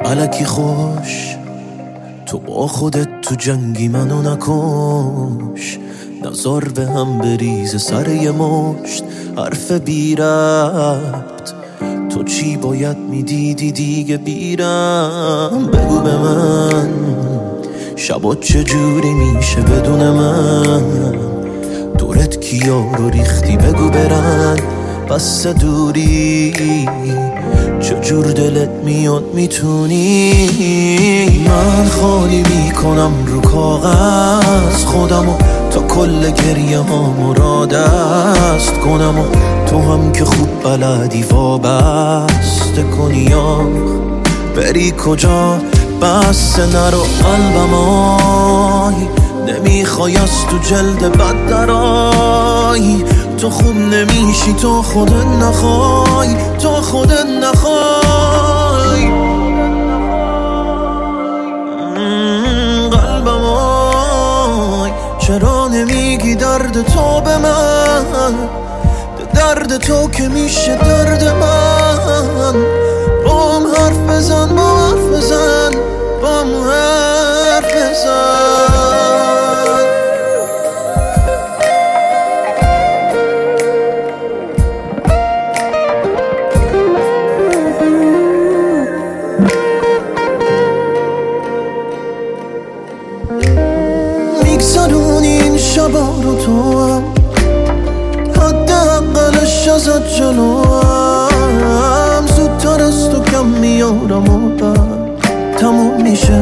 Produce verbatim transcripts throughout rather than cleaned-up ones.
الکی خوش تو با خودت تو جنگی منو نکش، نزار به هم بریز سر یه مشت حرف بی ربط. تو چی باید میدیدی دیگه بیرم؟ بگو به من شبات چجوری میشه بدون من؟ دورت کیا رو ریختی بگو برن بس دوری، چجور دلت میاد میتونی؟ من خالی میکنم رو کاغذ خودمو تا کل گریه هامو را دست کنم، و تو هم که خوب بلدی وابسته کنی آخ بری کجا؟ بس نرو قلبم آی، نمیخوای از تو جلد بد درای. تو خوب نمیشی تو خودت نخوای، تو خودت نخوای. قلبم آی چرا نمیگی درد تو به من؟ درد تو که میشه درد من. با هم حرف بزن، با هم حرف بزن، با هم حرف بزن. میگذرونی این شبا رو تو هم، حد اقلش ازت جلوم، زودتر از تو کم میارم و بعد تموم میشه.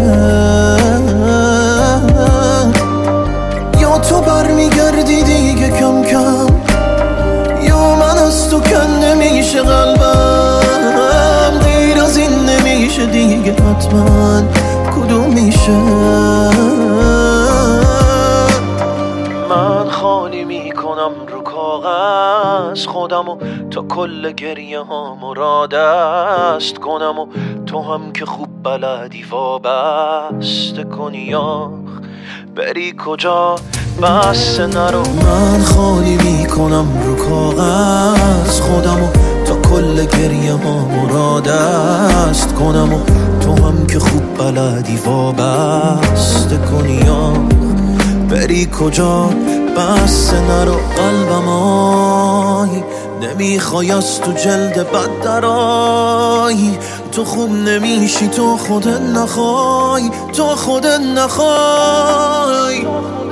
یا تو بر میگردی دیگه کم کم، یا من از تو کن نمیشه قلبم. دیر از این نمیشه دیگه حتما، کدوم میشه؟ من خالی میکنم رو کاغذ خودمو تا کل گریه هامو را دست کنم، و تو هم که خوب بلدی وابسته کنی آخ بری کجا؟ بس نرو. من خالی میکنم رو کاغذ خودمو تا کل گریه هامو را دست کنم، و تو هم که خوب بلدی وابسته کنی آخ بری کجا؟ بس نرو قلبم آی، نمیخوای از تو جلد بد درای. تو خوب نمیشی تو خودت نخوای، تو خودت نخوای.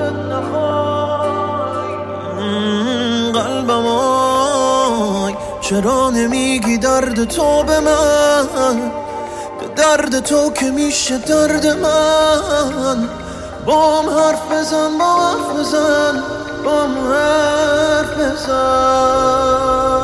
قلبم آی چرا نمیگی درد تو به من؟ درد تو که میشه درد من. با هم حرف بزن، با هم حرف بزن، با هم حرف بزن.